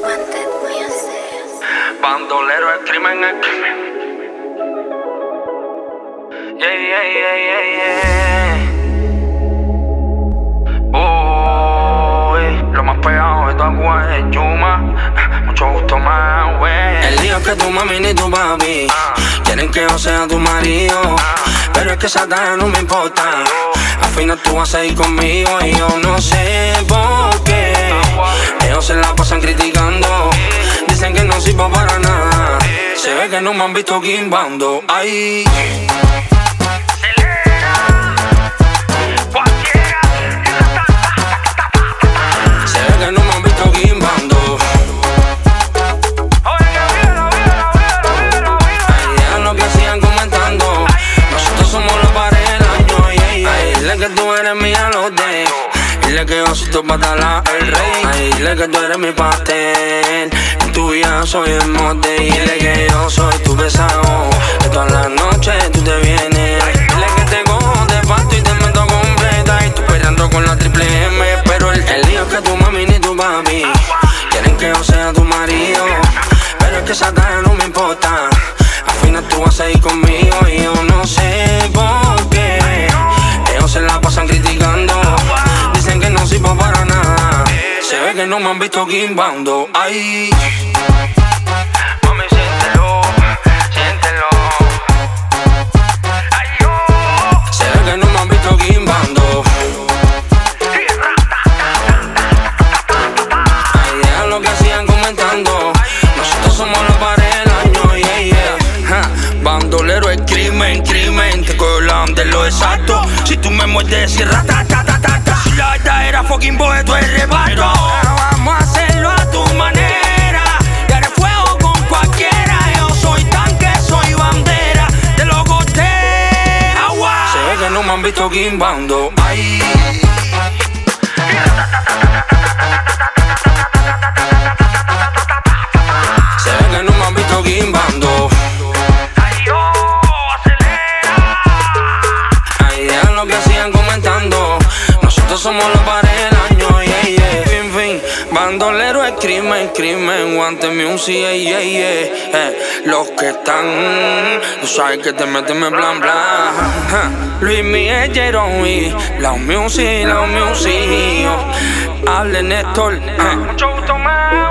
Bandolero, el crimen, el crimen. Yeah, yeah, yeah, yeah, yeah. Uy, lo más pegado de tu agua es Yuma. Mucho gusto más, wey. El lío es que tu mami ni tu papi quieren que yo sea tu marido, pero es que esa tarea no me importa. Al final tú vas a ir conmigo y yo no sé por qué. Ellos se la pasan criticando, dicen que no sirvo para nada. Se ve que no me han visto quimbando. Ay, se ve que no me han visto quimbando. Dile que tú eres mía los de. Dile que yo soy tu patala, el rey. Ay, dile que tú eres mi pastel. En tu vida soy el mote. Y dile que yo soy tu pesado. Que todas las noches tú te vienes. Dile que te cojo de pasto y te meto completa. Y tú peleando con la triple M. Pero el lío es que tu mami ni tu papi quieren que yo sea tu marido, pero es que esa tarea no me importa. Al final tú vas a ir conmigo y yo no sé por qué. Ellos se la pasan criticando, dicen que no sirvo para nada. Se ve que no me han visto quimbando. Ay, mami, siéntelo, siéntelo. Ay, yo. Se ve que no me han visto quimbando. Ay, deja lo que sigan comentando. Nosotros somos los pares del año, yeah, yeah. Bandolero es crimen, crimen. Te cojo la de lo exacto. Si tú me muerdes, cierra ta ta ta ta ta. Si la verdad era fucking boy, tú eres reparto. Ahora vamos a hacerlo a tu manera. Y haré fuego con cualquiera. Yo soy tanque, soy bandera. Te lo corté, agua. Se ve que no me han visto quimbando. Ay, se ve que no me han visto quimbando. Ay, yo, acelera. Ay, dejan lo que sigan comentando. Nosotros somos los pares del año, yeah, yeah. Fin, fin, bandolero es crimen, crimen. Guante music, yeah, yeah, yeah. Los que están, tú sabes que te meten en plan, plan. Luis Miguel, Jerome, Loud Music, Loud Music. Hable Néstor, Mucho gusto más.